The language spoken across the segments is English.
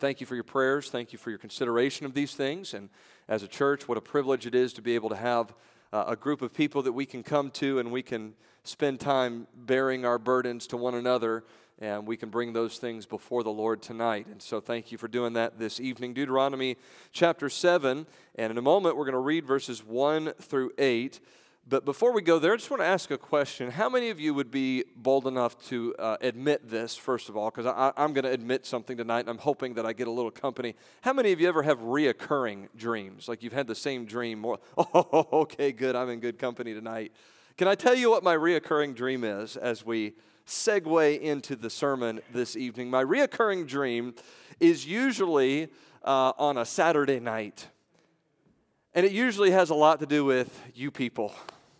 Thank you for your prayers. Thank you for your consideration of these things. And as a church, what a privilege it is to be able to have a group of people that we can come to and we can spend time bearing our burdens to one another, and we can bring those things before the Lord tonight. And so thank you for doing that this evening. Deuteronomy chapter 7, and in a moment we're going to read verses 1 through 8. But before we go there, I just want to ask a question. How many of you would be bold enough to admit this, first of all? Because I'm going to admit something tonight, and I'm hoping that I get a little company. How many of you ever have reoccurring dreams? Like you've had the same dream more. Oh, okay, good. I'm in good company tonight. Can I tell you what my reoccurring dream is as we segue into the sermon this evening? My reoccurring dream is usually on a Saturday night. And it usually has a lot to do with you people.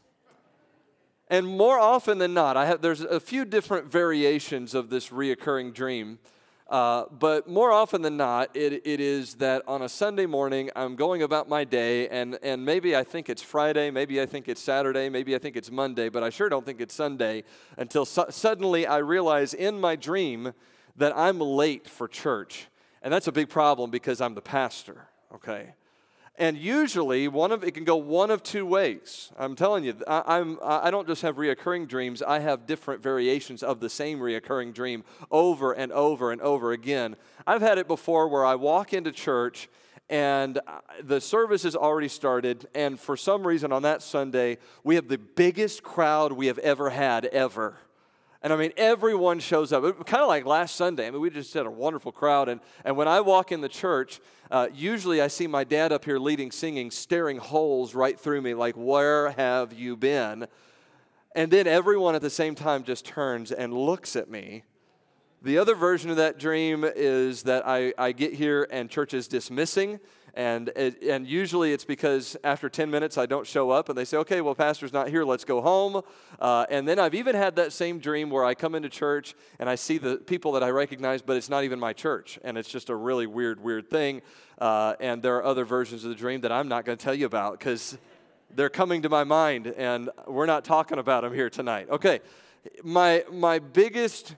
And more often than not, there's a few different variations of this reoccurring dream. But more often than not, it is that on a Sunday morning, I'm going about my day, and maybe I think it's Friday, maybe I think it's Saturday, maybe I think it's Monday, but I sure don't think it's Sunday until suddenly I realize in my dream that I'm late for church. And that's a big problem because I'm the pastor, okay? And usually, it can go one of two ways. I'm telling you, I don't just have reoccurring dreams. I have different variations of the same reoccurring dream over and over and over again. I've had it before where I walk into church, and the service has already started, and for some reason on that Sunday, we have the biggest crowd we have ever had, ever. And I mean, everyone shows up. Kind of like last Sunday. I mean, we just had a wonderful crowd. And when I walk in the church, usually I see my dad up here leading singing, staring holes right through me like, where have you been? And then everyone at the same time just turns and looks at me. The other version of that dream is that I get here and church is dismissing. And usually it's because after 10 minutes I don't show up and they say, okay, well, pastor's not here, let's go home. And then I've even had that same dream where I come into church and I see the people that I recognize, but it's not even my church. And it's just a really weird thing. And there are other versions of the dream that I'm not going to tell you about because they're coming to my mind and we're not talking about them here tonight. Okay, my biggest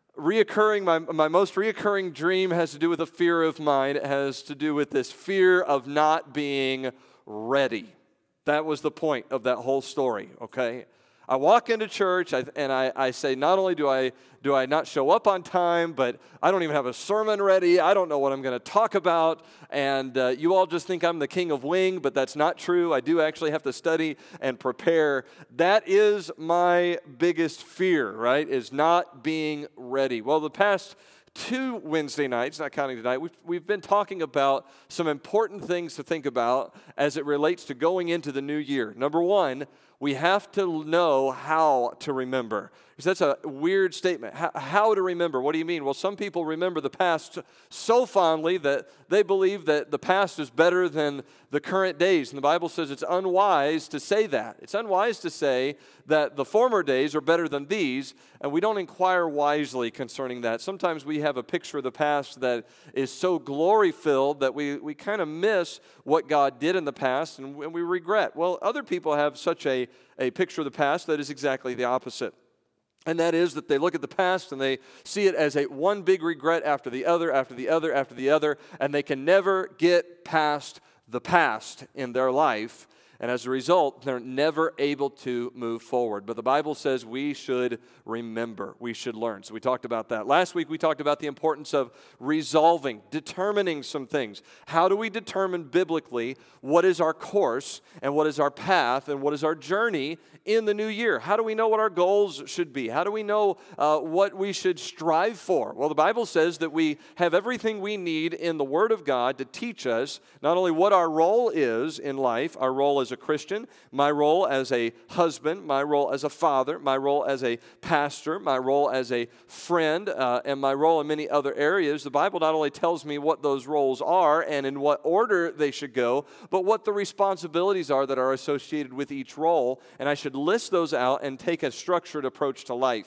my most reoccurring dream has to do with a fear of mine. It has to do with this fear of not being ready. That was the point of that whole story, okay? I walk into church and I say, not only do I not show up on time, but I don't even have a sermon ready. I don't know what I'm going to talk about. And you all just think I'm the king of wing, but that's not true. I do actually have to study and prepare. That is my biggest fear, right, is not being ready. Well, the past 2 Wednesday nights, not counting tonight, we've been talking about some important things to think about as it relates to going into the new year. Number one, we have to know how to remember. Because that's a weird statement. How to remember? What do you mean? Well, some people remember the past so fondly that they believe that the past is better than the current days. And the Bible says it's unwise to say that. It's unwise to say that the former days are better than these, and we don't inquire wisely concerning that. Sometimes we have a picture of the past that is so glory-filled that we kind of miss what God did in the past, and we regret. Well, other people have such a picture of the past that is exactly the opposite. And that is that they look at the past and they see it as one big regret after the other, after the other, after the other, and they can never get past the past in their life. And as a result, they're never able to move forward. But the Bible says we should remember, we should learn. So we talked about that. Last week we talked about the importance of resolving, determining some things. How do we determine biblically what is our course and what is our path and what is our journey in the new year? How do we know what our goals should be? How do we know what we should strive for? Well, the Bible says that we have everything we need in the Word of God to teach us not only what our role is in life, our role as a Christian, my role as a husband, my role as a father, my role as a pastor, my role as a friend, and my role in many other areas. The Bible not only tells me what those roles are and in what order they should go, but what the responsibilities are that are associated with each role, and I should list those out and take a structured approach to life.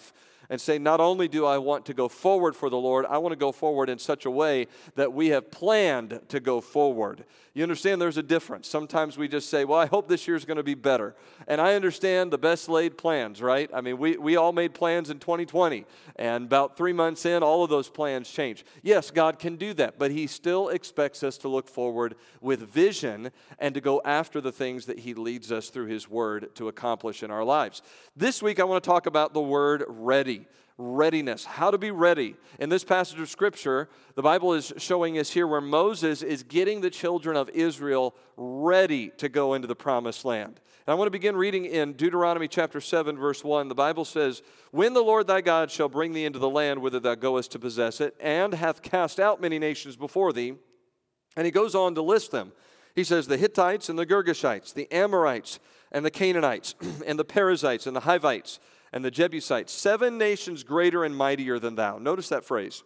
and say, not only do I want to go forward for the Lord, I want to go forward in such a way that we have planned to go forward. You understand there's a difference. Sometimes we just say, well, I hope this year's going to be better. And I understand the best laid plans, right? I mean, we all made plans in 2020, and about 3 months in, all of those plans change. Yes, God can do that, but He still expects us to look forward with vision and to go after the things that He leads us through His Word to accomplish in our lives. This week, I want to talk about the word ready. Readiness, how to be ready. In this passage of Scripture, the Bible is showing us here where Moses is getting the children of Israel ready to go into the promised land. And I want to begin reading in Deuteronomy chapter 7, verse 1. The Bible says, when the Lord thy God shall bring thee into the land whither thou goest to possess it, and hath cast out many nations before thee, and he goes on to list them. He says, the Hittites and the Girgashites, the Amorites and the Canaanites, and the Perizzites and the Hivites, and the Jebusites, 7 nations greater and mightier than thou. Notice that phrase.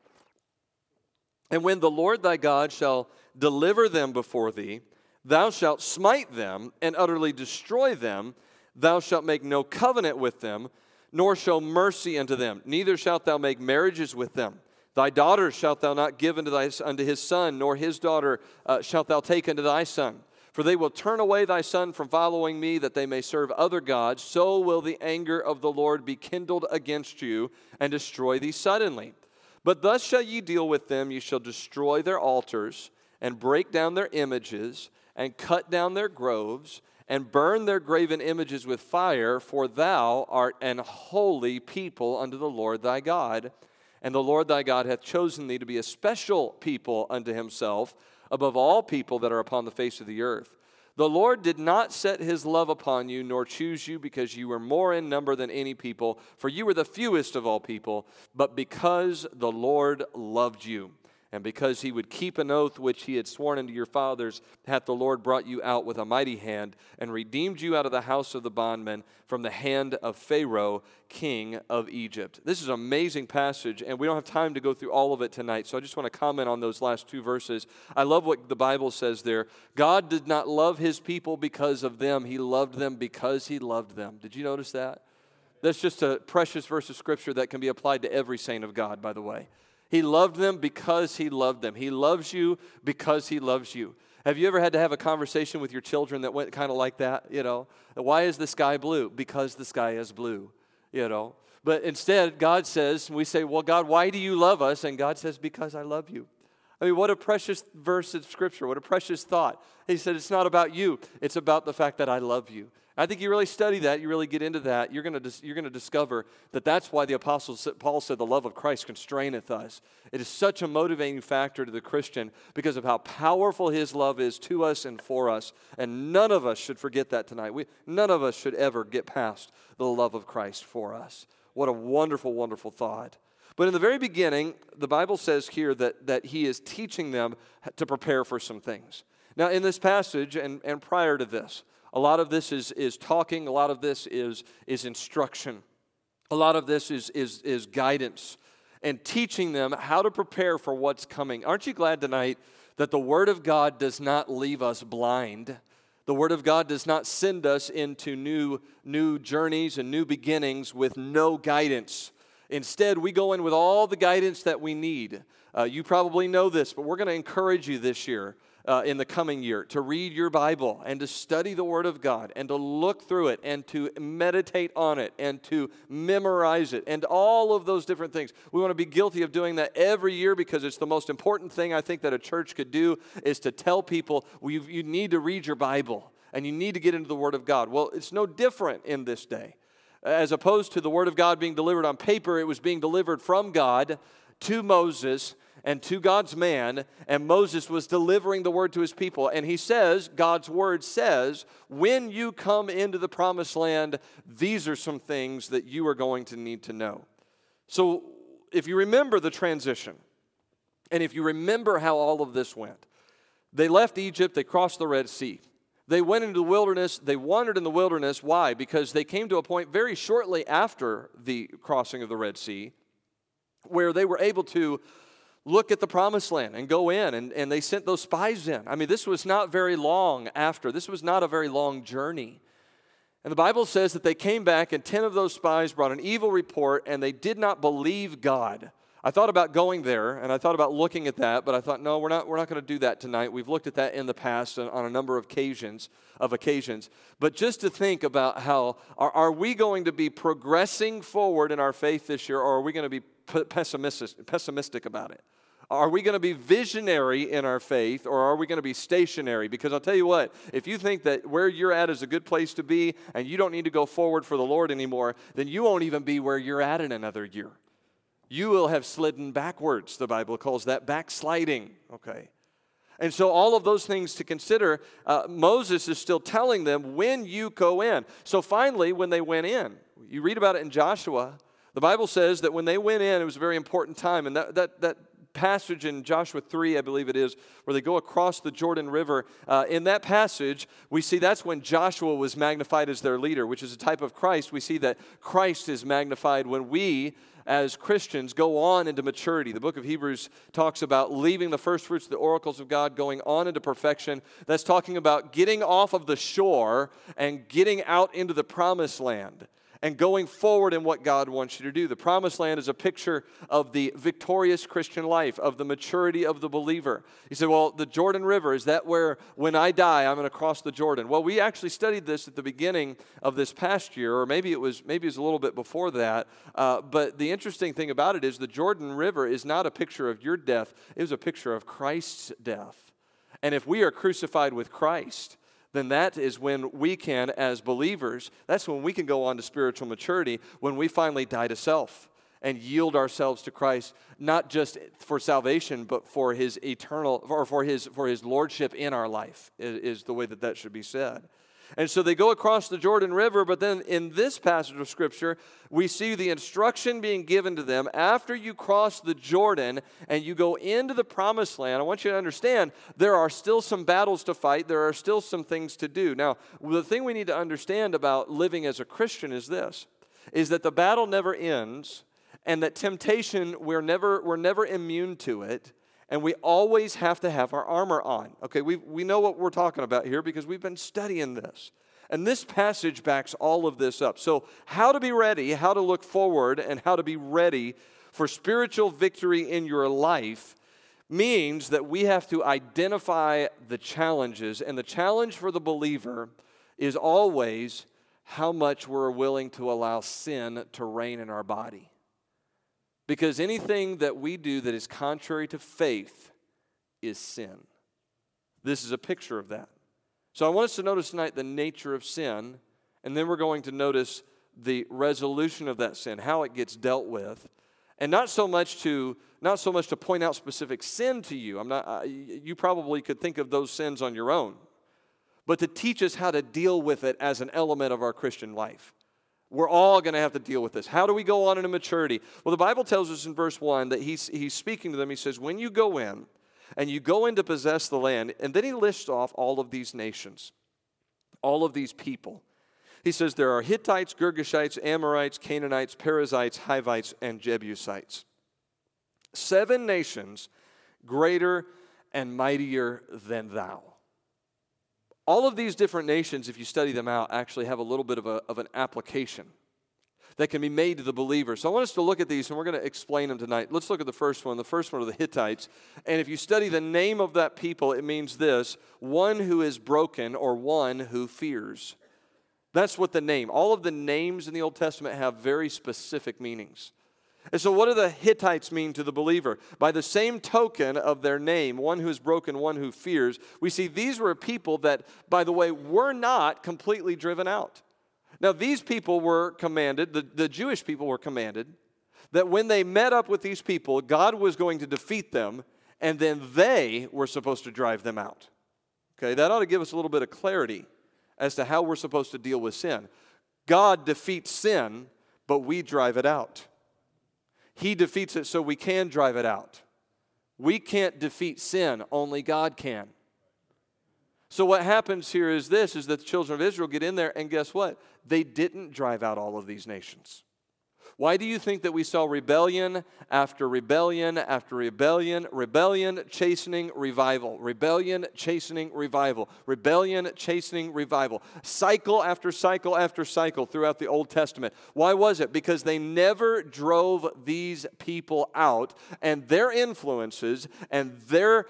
And when the Lord thy God shall deliver them before thee, thou shalt smite them and utterly destroy them. Thou shalt make no covenant with them, nor show mercy unto them. Neither shalt thou make marriages with them. Thy daughter shalt thou not give unto his son, nor his daughter shalt thou take unto thy son. For they will turn away thy son from following me, that they may serve other gods. So will the anger of the Lord be kindled against you, and destroy thee suddenly. But thus shall ye deal with them. Ye shall destroy their altars, and break down their images, and cut down their groves, and burn their graven images with fire. For thou art an holy people unto the Lord thy God. And the Lord thy God hath chosen thee to be a special people unto himself, above all people that are upon the face of the earth. The Lord did not set his love upon you, nor choose you, because you were more in number than any people, for you were the fewest of all people, but because the Lord loved you. And because he would keep an oath which he had sworn unto your fathers, hath the Lord brought you out with a mighty hand, and redeemed you out of the house of the bondmen, from the hand of Pharaoh, king of Egypt. This is an amazing passage, and we don't have time to go through all of it tonight, so I just want to comment on those last 2 verses. I love what the Bible says there. God did not love his people because of them. He loved them because he loved them. Did you notice that? That's just a precious verse of Scripture that can be applied to every saint of God, by the way. He loved them because he loved them. He loves you because he loves you. Have you ever had to have a conversation with your children that went kind of like that? You know, why is the sky blue? Because the sky is blue, you know. But instead, God says, we say, well, God, why do you love us? And God says, because I love you. I mean, what a precious verse of Scripture. What a precious thought. He said, it's not about you. It's about the fact that I love you. I think you really study that, you really get into that, you're going to discover that that's why the Apostle Paul said the love of Christ constraineth us. It is such a motivating factor to the Christian because of how powerful his love is to us and for us. And none of us should forget that tonight. None of us should ever get past the love of Christ for us. What a wonderful, wonderful thought. But in the very beginning, the Bible says here that he is teaching them to prepare for some things. Now, in this passage and prior to this, a lot of this is talking. A lot of this is instruction. A lot of this is guidance and teaching them how to prepare for what's coming. Aren't you glad tonight that the Word of God does not leave us blind? The Word of God does not send us into new journeys and new beginnings with no guidance. Instead, we go in with all the guidance that we need. You probably know this, but we're going to encourage you this year. In the coming year, to read your Bible and to study the Word of God and to look through it and to meditate on it and to memorize it and all of those different things. We want to be guilty of doing that every year because it's the most important thing I think that a church could do is to tell people you need to read your Bible and you need to get into the Word of God. Well, it's no different in this day. As opposed to the Word of God being delivered on paper, it was being delivered from God to Moses and to God's man, and Moses was delivering the word to his people. And he says, God's word says, when you come into the promised land, these are some things that you are going to need to know. So if you remember the transition, and if you remember how all of this went, they left Egypt, they crossed the Red Sea. They went into the wilderness, they wandered in the wilderness. Why? Because they came to a point very shortly after the crossing of the Red Sea where they were able to look at the promised land and go in, and they sent those spies in. I mean, this was not very long after. This was not a very long journey. And the Bible says that they came back, and 10 of those spies brought an evil report, and they did not believe God. I thought about going there, and I thought about looking at that, but I thought, no, we're not going to do that tonight. We've looked at that in the past on a number of occasions. But just to think about how, are we going to be progressing forward in our faith this year, or are we going to be pessimistic about it? Are we going to be visionary in our faith, or are we going to be stationary? Because I'll tell you what, if you think that where you're at is a good place to be, and you don't need to go forward for the Lord anymore, then you won't even be where you're at in another year. You will have slidden backwards. The Bible calls that backsliding, okay? And so all of those things to consider, Moses is still telling them when you go in. So finally, when they went in, you read about it in Joshua, the Bible says that when they went in, it was a very important time. And that passage in Joshua 3, I believe it is, where they go across the Jordan River, in that passage, we see that's when Joshua was magnified as their leader, which is a type of Christ. We see that Christ is magnified when we, as Christians, go on into maturity. The book of Hebrews talks about leaving the first fruits of the oracles of God, going on into perfection. That's talking about getting off of the shore and getting out into the promised land and going forward in what God wants you to do. The promised land is a picture of the victorious Christian life, of the maturity of the believer. You say, well, the Jordan River, is that where when I die, I'm going to cross the Jordan? Well, we actually studied this at the beginning of this past year, or maybe it was a little bit before that. But the interesting thing about it is the Jordan River is not a picture of your death. It was a picture of Christ's death. And if we are crucified with Christ, then that is when we can, as believers, that's when we can go on to spiritual maturity, when we finally die to self and yield ourselves to Christ, not just for salvation, but for His eternal, or for His lordship in our life, is the way that should be said. And so they go across the Jordan River, but then in this passage of Scripture, we see the instruction being given to them after you cross the Jordan and you go into the promised land. I want you to understand there are still some battles to fight. There are still some things to do. Now, the thing we need to understand about living as a Christian is this, is that the battle never ends, and that temptation, we're never immune to it. And we always have to have our armor on. Okay, we know what we're talking about here because we've been studying this. And this passage backs all of this up. So how to be ready, how to look forward, and how to be ready for spiritual victory in your life means that we have to identify the challenges. And the challenge for the believer is always how much we're willing to allow sin to reign in our body. Because anything that we do that is contrary to faith is sin. This is a picture of that. So I want us to notice tonight the nature of sin, and then we're going to notice the resolution of that sin, how it gets dealt with, and not so much to point out specific sin to you. You probably could think of those sins on your own, but to teach us how to deal with it as an element of our Christian life. We're all going to have to deal with this. How do we go on into maturity? Well, the Bible tells us in verse 1 that he's speaking to them. He says, when you go in, and you go in to possess the land, and then he lists off all of these nations, all of these people. He says there are Hittites, Girgashites, Amorites, Canaanites, Perizzites, Hivites, and Jebusites. 7 nations greater and mightier than thou. All of these different nations, if you study them out, actually have a little bit of an application that can be made to the believer. So I want us to look at these, and we're going to explain them tonight. Let's look at the first one. The first one are the Hittites. And if you study the name of that people, it means this: one who is broken, or one who fears. That's what the name. All of the names in the Old Testament have very specific meanings. And so what do the Hittites mean to the believer? By the same token of their name, one who is broken, one who fears, we see these were people that, by the way, were not completely driven out. Now, these people were commanded, the Jewish people were commanded, that when they met up with these people, God was going to defeat them, and then they were supposed to drive them out. Okay, that ought to give us a little bit of clarity as to how we're supposed to deal with sin. God defeats sin, but we drive it out. He defeats it so we can drive it out. We can't defeat sin, only God can. So what happens here is this, is that the children of Israel get in there, and guess what? They didn't drive out all of these nations. Why do you think that we saw rebellion after rebellion after rebellion, rebellion, chastening, revival, rebellion, chastening, revival, rebellion, chastening, revival, cycle after cycle after cycle throughout the Old Testament? Why was it? Because they never drove these people out, and their influences and their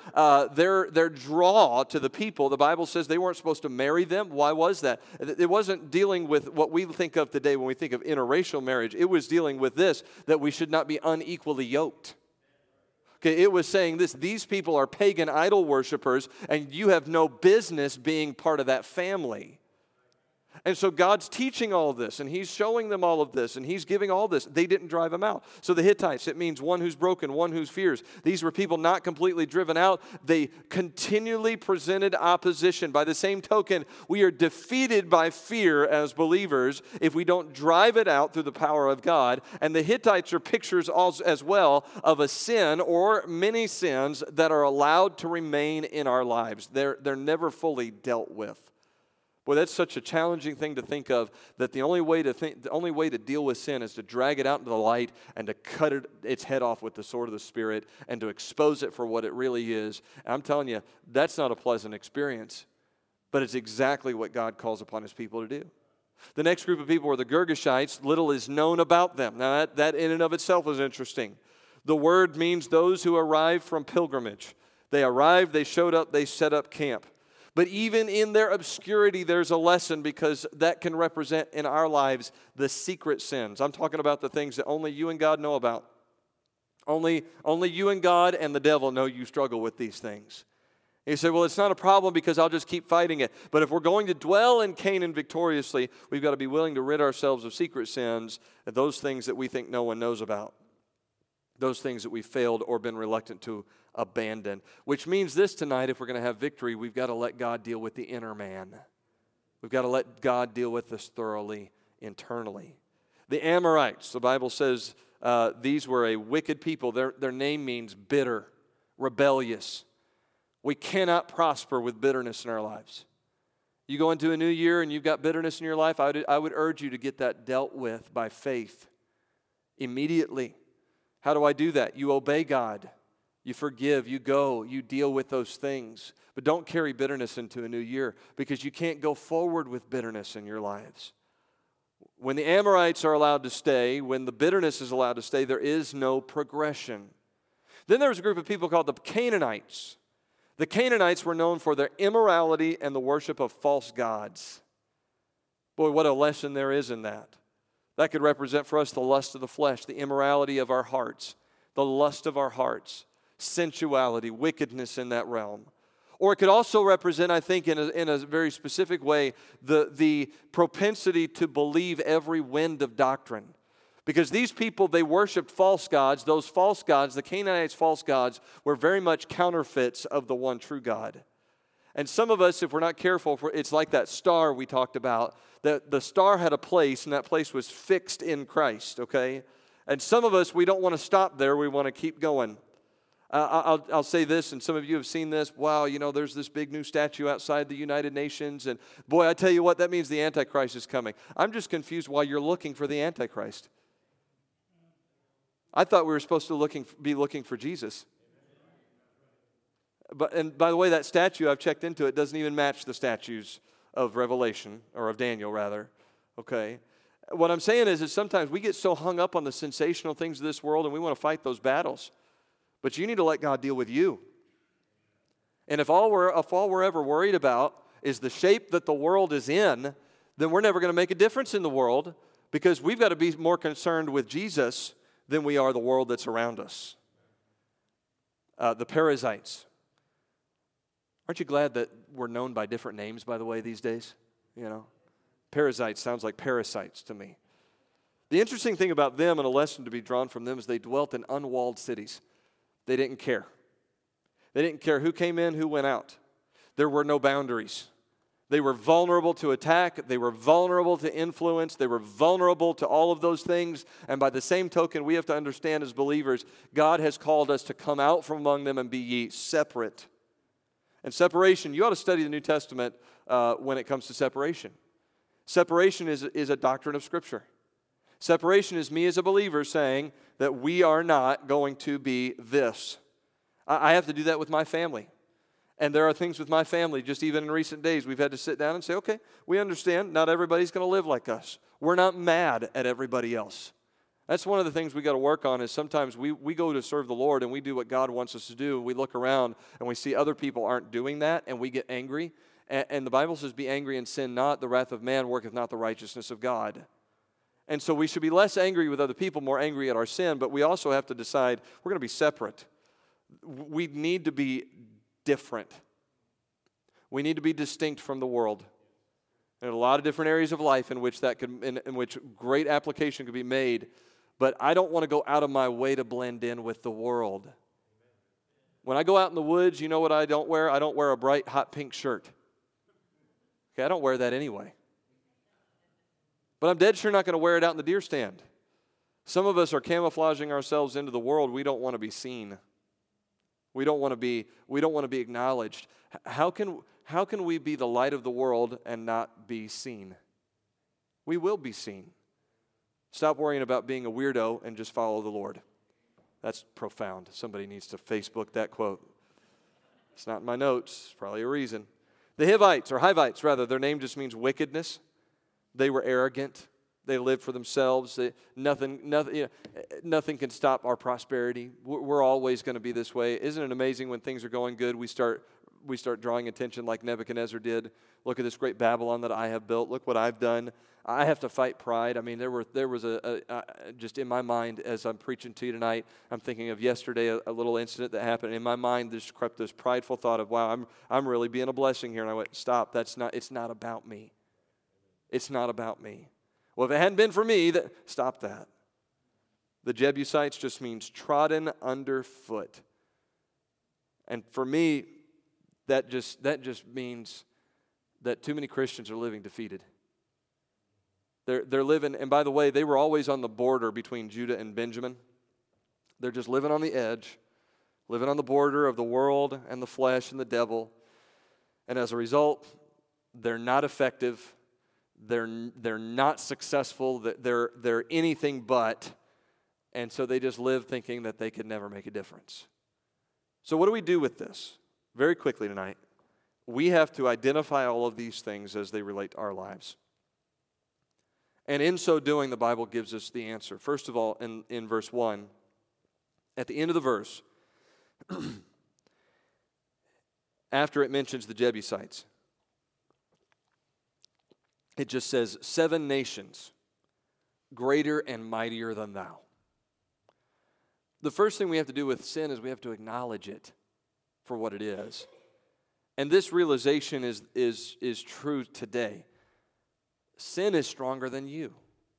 draw to the people, the Bible says they weren't supposed to marry them. Why was that? It wasn't dealing with what we think of today when we think of interracial marriage. It was dealing with this, that we should not be unequally yoked. Okay, it was saying this: these people are pagan idol worshipers, and you have no business being part of that family. And so God's teaching all this, and He's showing them all of this, and He's giving all this. They didn't drive them out. So the Hittites, it means one who's broken, one who fears. These were people not completely driven out. They continually presented opposition. By the same token, we are defeated by fear as believers if we don't drive it out through the power of God. And the Hittites are pictures also, as well, of a sin or many sins that are allowed to remain in our lives. They're never fully dealt with. Boy, that's such a challenging thing to think of, that the only way to deal with sin is to drag it out into the light and to cut its head off with the sword of the Spirit and to expose it for what it really is. And I'm telling you, that's not a pleasant experience, but it's exactly what God calls upon His people to do. The next group of people were the Girgashites. Little is known about them. Now, that in and of itself is interesting. The word means those who arrived from pilgrimage. They arrived, they showed up, they set up camp. But even in their obscurity, there's a lesson, because that can represent in our lives the secret sins. I'm talking about the things that only you and God know about. Only you and God and the devil know you struggle with these things. And you say, well, it's not a problem because I'll just keep fighting it. But if we're going to dwell in Canaan victoriously, we've got to be willing to rid ourselves of secret sins and those things that we think no one knows about. Those things that we failed or been reluctant to abandon. Which means this tonight, if we're going to have victory, we've got to let God deal with the inner man. We've got to let God deal with us thoroughly, internally. The Amorites, the Bible says these were a wicked people. Their name means bitter, rebellious. We cannot prosper with bitterness in our lives. You go into a new year and you've got bitterness in your life, I would urge you to get that dealt with by faith immediately. How do I do that? You obey God. You forgive. You go. You deal with those things. But don't carry bitterness into a new year, because you can't go forward with bitterness in your lives. When the Amorites are allowed to stay, when the bitterness is allowed to stay, there is no progression. Then there was a group of people called the Canaanites. The Canaanites were known for their immorality and the worship of false gods. Boy, what a lesson there is in that. That could represent for us the lust of the flesh, the immorality of our hearts, the lust of our hearts, sensuality, wickedness in that realm. Or it could also represent, I think, in a very specific way, the propensity to believe every wind of doctrine. Because these people, they worshiped false gods. Those false gods, the Canaanites' false gods, were very much counterfeits of the one true God. And some of us, if we're not careful, it's like that star we talked about. The star had a place, and that place was fixed in Christ, okay? And some of us, we don't want to stop there. We want to keep going. I'll say this, and some of you have seen this. Wow, there's this big new statue outside the United Nations, and boy, I tell you what, that means the Antichrist is coming. I'm just confused why you're looking for the Antichrist. I thought we were supposed to be looking for Jesus. And by the way, that statue, I've checked into it, doesn't even match the statues of Revelation, or of Daniel, rather. Okay? What I'm saying is sometimes we get so hung up on the sensational things of this world, and we want to fight those battles. But you need to let God deal with you. And if all we're ever worried about is the shape that the world is in, then we're never going to make a difference in the world, because we've got to be more concerned with Jesus than we are the world that's around us. The Perizzites. Aren't you glad that we're known by different names, by the way, these days? Perizzites sounds like parasites to me. The interesting thing about them, and a lesson to be drawn from them, is they dwelt in unwalled cities. They didn't care. They didn't care who came in, who went out. There were no boundaries. They were vulnerable to attack. They were vulnerable to influence. They were vulnerable to all of those things. And by the same token, we have to understand as believers, God has called us to come out from among them and be ye separate. And separation, you ought to study the New Testament when it comes to separation. Separation is a doctrine of Scripture. Separation is me as a believer saying that we are not going to be this. I have to do that with my family. And there are things with my family, just even in recent days, we've had to sit down and say, okay, we understand not everybody's going to live like us. We're not mad at everybody else. That's one of the things we got to work on is sometimes we go to serve the Lord and we do what God wants us to do. We look around and we see other people aren't doing that and we get angry. And the Bible says, be angry and sin not. The wrath of man worketh not the righteousness of God. And so we should be less angry with other people, more angry at our sin, but we also have to decide we're going to be separate. We need to be different. We need to be distinct from the world. There are a lot of different areas of life in which that could, in which great application could be made, but I don't want to go out of my way to blend in with the world. When I go out in the woods, you know what I don't wear? I don't wear a bright hot pink shirt. Okay, I don't wear that anyway. But I'm dead sure not going to wear it out in the deer stand. Some of us are camouflaging ourselves into the world. We don't want to be seen. We don't want to be acknowledged. How can we be the light of the world and not be seen? We will be seen. Stop worrying about being a weirdo and just follow the Lord. That's profound. Somebody needs to Facebook that quote. It's not in my notes. It's probably a reason. The Hivites, their name just means wickedness. They were arrogant. They lived for themselves. Nothing can stop our prosperity. We're always going to be this way. Isn't it amazing when things are going good, we start drawing attention like Nebuchadnezzar did? Look at this great Babylon that I have built. Look what I've done. I have to fight pride. I mean, there was just in my mind as I'm preaching to you tonight, I'm thinking of yesterday, a little incident that happened. In my mind, there's crept this prideful thought of, wow, I'm really being a blessing here. And I went, stop. It's not about me. It's not about me. Well, if it hadn't been for me, stop that. The Jebusites just means trodden underfoot. And for me, that just means that too many Christians are living defeated. They're living, and by the way, they were always on the border between Judah and Benjamin. They're just living on the edge, living on the border of the world and the flesh and the devil. And as a result, they're not effective. They're not successful. They're anything but. And so they just live thinking that they could never make a difference. So what do we do with this? Very quickly tonight, we have to identify all of these things as they relate to our lives. And in so doing, the Bible gives us the answer. First of all, in verse 1, at the end of the verse, after it mentions the Jebusites, it just says, 7 nations, greater and mightier than thou. The first thing we have to do with sin is we have to acknowledge it for what it is. And this realization is true today. Sin is stronger than you.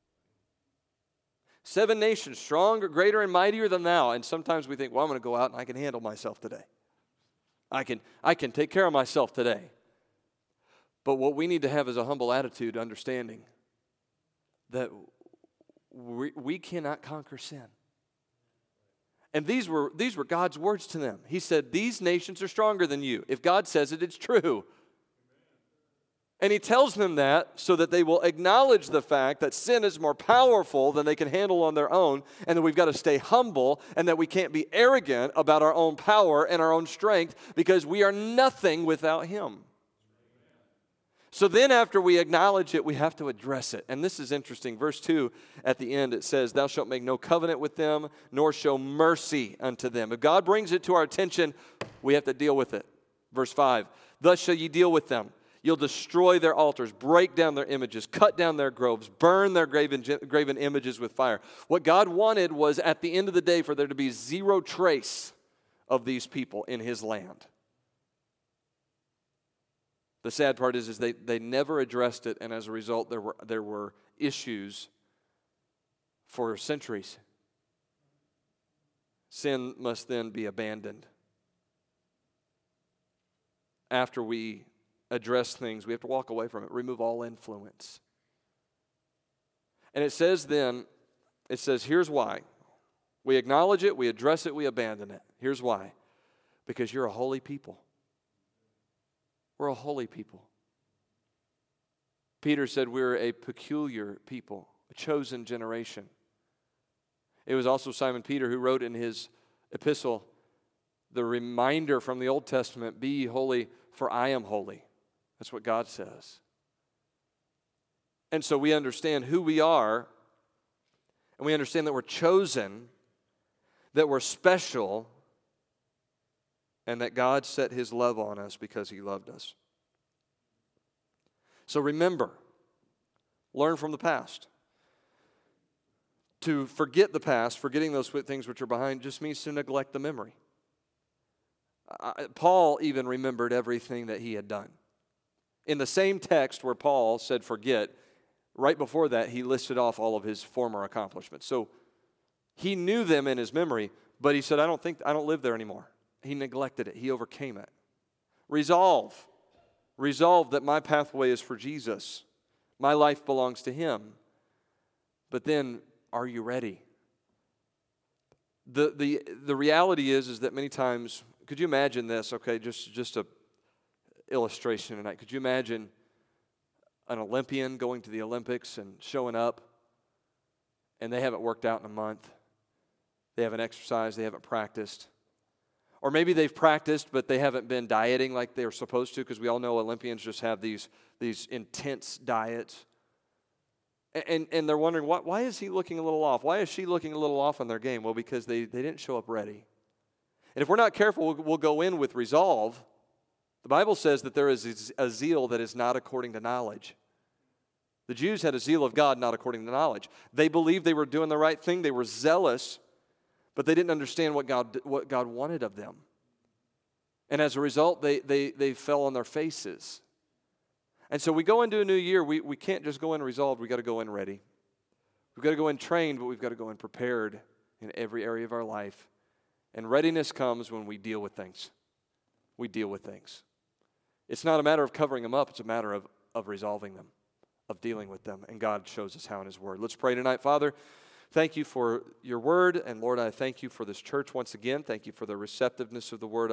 7 nations, stronger, greater, and mightier than thou. And sometimes we think, well, I'm going to go out and I can handle myself today. I can take care of myself today. But what we need to have is a humble attitude, understanding that we cannot conquer sin. And these were God's words to them. He said, these nations are stronger than you. If God says it, it's true. And he tells them that so that they will acknowledge the fact that sin is more powerful than they can handle on their own, and that we've got to stay humble, and that we can't be arrogant about our own power and our own strength, because we are nothing without him. So then after we acknowledge it, we have to address it. And this is interesting. Verse 2 at the end, it says, thou shalt make no covenant with them, nor show mercy unto them. If God brings it to our attention, we have to deal with it. Verse 5, thus shall ye deal with them. You'll destroy their altars, break down their images, cut down their groves, burn their graven images with fire. What God wanted was at the end of the day for there to be zero trace of these people in his land. The sad part is they never addressed it, and as a result, there were issues for centuries. Sin must then be abandoned. After we address things, we have to walk away from it, remove all influence. And it says, here's why. We acknowledge it, we address it, we abandon it. Here's why. Because you're a holy people. We're a holy people. Peter said we're a peculiar people. a chosen generation. It was also Simon Peter who wrote in his epistle the reminder from the Old Testament, be ye holy, for I am holy. That's what God says. And so we understand who we are, and we understand that we're chosen, that we're special, and that God set his love on us because he loved us. So remember, learn from the past. To forget the past, forgetting those things which are behind, just means to neglect the memory. Paul even remembered everything that he had done. In the same text where Paul said forget, right before that he listed off all of his former accomplishments. So he knew them in his memory, but he said, I don't live there anymore. He neglected it. He overcame it. Resolve that my pathway is for Jesus. My life belongs to him. But then, are you ready? The reality is that many times, could you imagine this? Okay, just a illustration tonight. Could you imagine an Olympian going to the Olympics and showing up, and they haven't worked out in a month? They haven't exercised, they haven't practiced. Or maybe they've practiced, but they haven't been dieting like they were supposed to, because we all know Olympians just have these intense diets. And they're wondering, why is he looking a little off? Why is she looking a little off on their game? Well, because they didn't show up ready. And if we're not careful, we'll go in with resolve. The Bible says that there is a zeal that is not according to knowledge. The Jews had a zeal of God not according to knowledge. They believed they were doing the right thing. They were zealous, but they didn't understand what God wanted of them. And as a result, they fell on their faces. And so we go into a new year, we can't just go in resolved, we've got to go in ready. We've got to go in trained, but we've got to go in prepared in every area of our life. And readiness comes when we deal with things. We deal with things. It's not a matter of covering them up, it's a matter of resolving them, of dealing with them. And God shows us how in his word. Let's pray tonight. Father, thank you for your word. And Lord, I thank you for this church once again. Thank you for the receptiveness of the word.